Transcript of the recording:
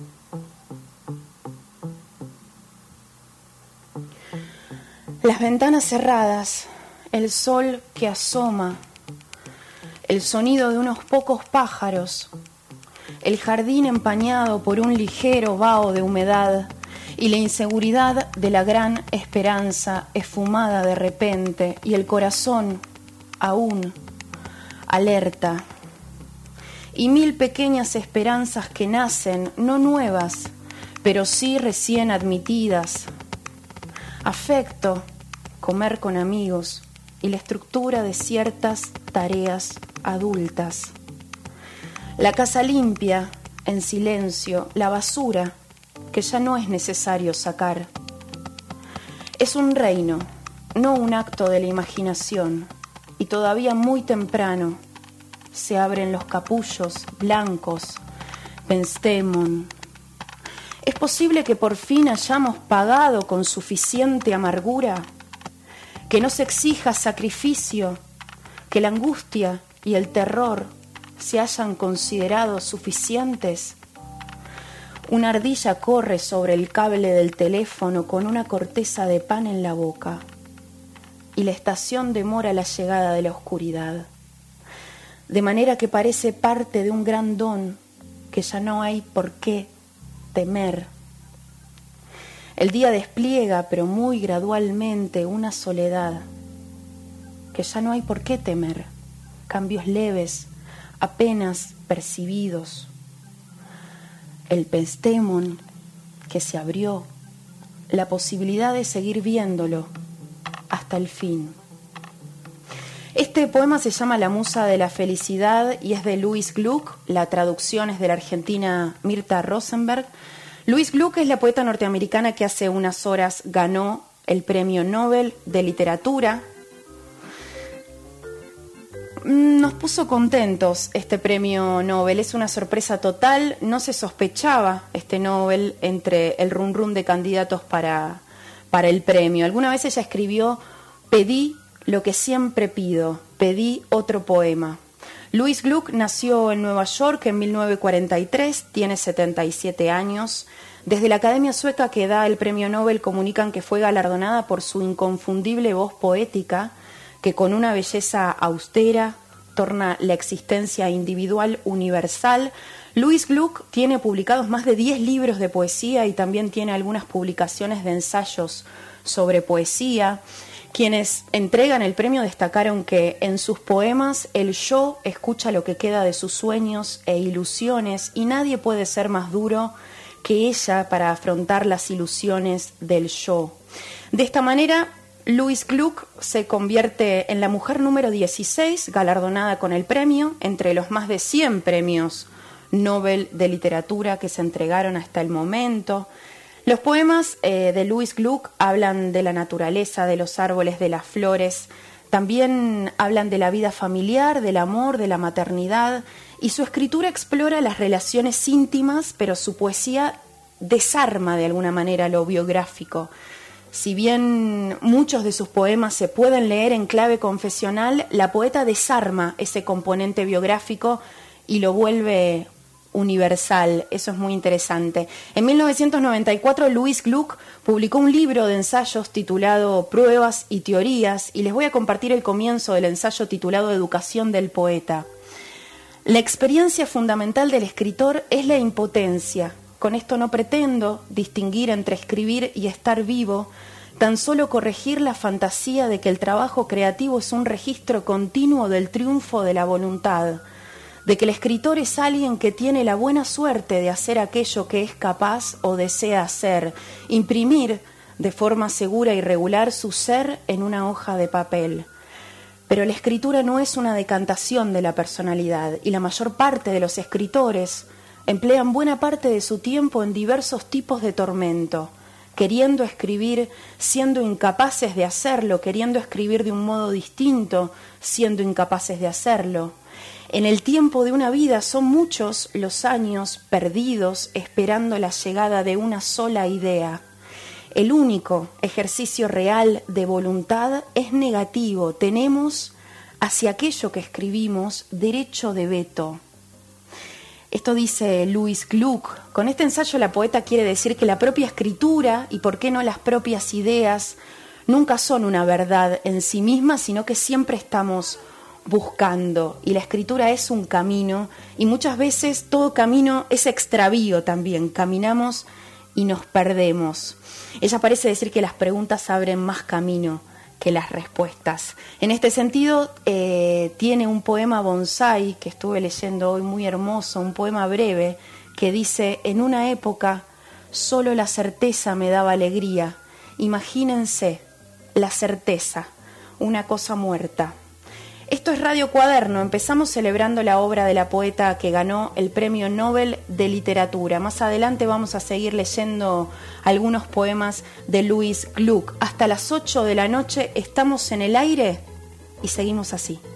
Las ventanas cerradas, el sol que asoma, el sonido de unos pocos pájaros, el jardín empañado por un ligero vaho de humedad y la inseguridad de la gran esperanza esfumada de repente y el corazón aún alerta. Y mil pequeñas esperanzas que nacen, no nuevas, pero sí recién admitidas. Afecto, comer con amigos y la estructura de ciertas tareas adultas. La casa limpia, en silencio, la basura que ya no es necesario sacar. Es un reino, no un acto de la imaginación, y todavía muy temprano se abren los capullos blancos, penstemon. ¿Es posible que por fin hayamos pagado con suficiente amargura? Que no se exija sacrificio, que la angustia y el terror se hayan considerado suficientes. Una ardilla corre sobre el cable del teléfono con una corteza de pan en la boca y la estación demora la llegada de la oscuridad, de manera que parece parte de un gran don que ya no hay por qué temer. El día despliega, pero muy gradualmente, una soledad que ya no hay por qué temer, cambios leves, apenas percibidos. El penstemon que se abrió, la posibilidad de seguir viéndolo hasta el fin. Este poema se llama La Musa de la Felicidad y es de Louise Gluck. La traducción es de la argentina Mirta Rosenberg. Louise Gluck es la poeta norteamericana que hace unas horas ganó el Premio Nobel de Literatura. Nos puso contentos este premio Nobel, es una sorpresa total, no se sospechaba este Nobel entre el run run de candidatos para el premio. Alguna vez ella escribió: pedí lo que siempre pido, pedí otro poema. Louise Gluck nació en Nueva York en 1943, tiene 77 años. Desde la Academia Sueca que da el premio Nobel comunican que fue galardonada por su inconfundible voz poética, que con una belleza austera torna la existencia individual universal. Louise Gluck tiene publicados más de 10 libros de poesía y también tiene algunas publicaciones de ensayos sobre poesía. Quienes entregan el premio destacaron que en sus poemas el yo escucha lo que queda de sus sueños e ilusiones y nadie puede ser más duro que ella para afrontar las ilusiones del yo. De esta manera, Louise Gluck se convierte en la mujer número 16 galardonada con el premio entre los más de 100 premios Nobel de Literatura que se entregaron hasta el momento. Los poemas de Louise Gluck hablan de la naturaleza, de los árboles, de las flores, también hablan de la vida familiar, del amor, de la maternidad, y su escritura explora las relaciones íntimas, pero su poesía desarma de alguna manera lo biográfico. Si bien muchos de sus poemas se pueden leer en clave confesional, la poeta desarma ese componente biográfico y lo vuelve universal. Eso es muy interesante. En 1994, Louise Gluck publicó un libro de ensayos titulado Pruebas y Teorías, y les voy a compartir el comienzo del ensayo titulado Educación del Poeta. La experiencia fundamental del escritor es la impotencia. Con esto no pretendo distinguir entre escribir y estar vivo, tan solo corregir la fantasía de que el trabajo creativo es un registro continuo del triunfo de la voluntad, de que el escritor es alguien que tiene la buena suerte de hacer aquello que es capaz o desea hacer, imprimir de forma segura y regular su ser en una hoja de papel. Pero la escritura no es una decantación de la personalidad, y la mayor parte de los escritores emplean buena parte de su tiempo en diversos tipos de tormento, queriendo escribir, siendo incapaces de hacerlo, queriendo escribir de un modo distinto, siendo incapaces de hacerlo. En el tiempo de una vida son muchos los años perdidos esperando la llegada de una sola idea. El único ejercicio real de voluntad es negativo. Tenemos hacia aquello que escribimos derecho de veto. Esto dice Louis Gluck. Con este ensayo la poeta quiere decir que la propia escritura, y por qué no las propias ideas, nunca son una verdad en sí mismas, sino que siempre estamos buscando. Y la escritura es un camino, y muchas veces todo camino es extravío también. Caminamos y nos perdemos. Ella parece decir que las preguntas abren más camino que las respuestas. En este sentido, tiene un poema bonsai que estuve leyendo hoy, muy hermoso, un poema breve, que dice: en una época solo la certeza me daba alegría. Imagínense la certeza, una cosa muerta. Esto es Radio Cuaderno. Empezamos celebrando la obra de la poeta que ganó el Premio Nobel de Literatura. Más adelante vamos a seguir leyendo algunos poemas de Louis Gluck. Hasta las 8 de la noche estamos en el aire y seguimos así.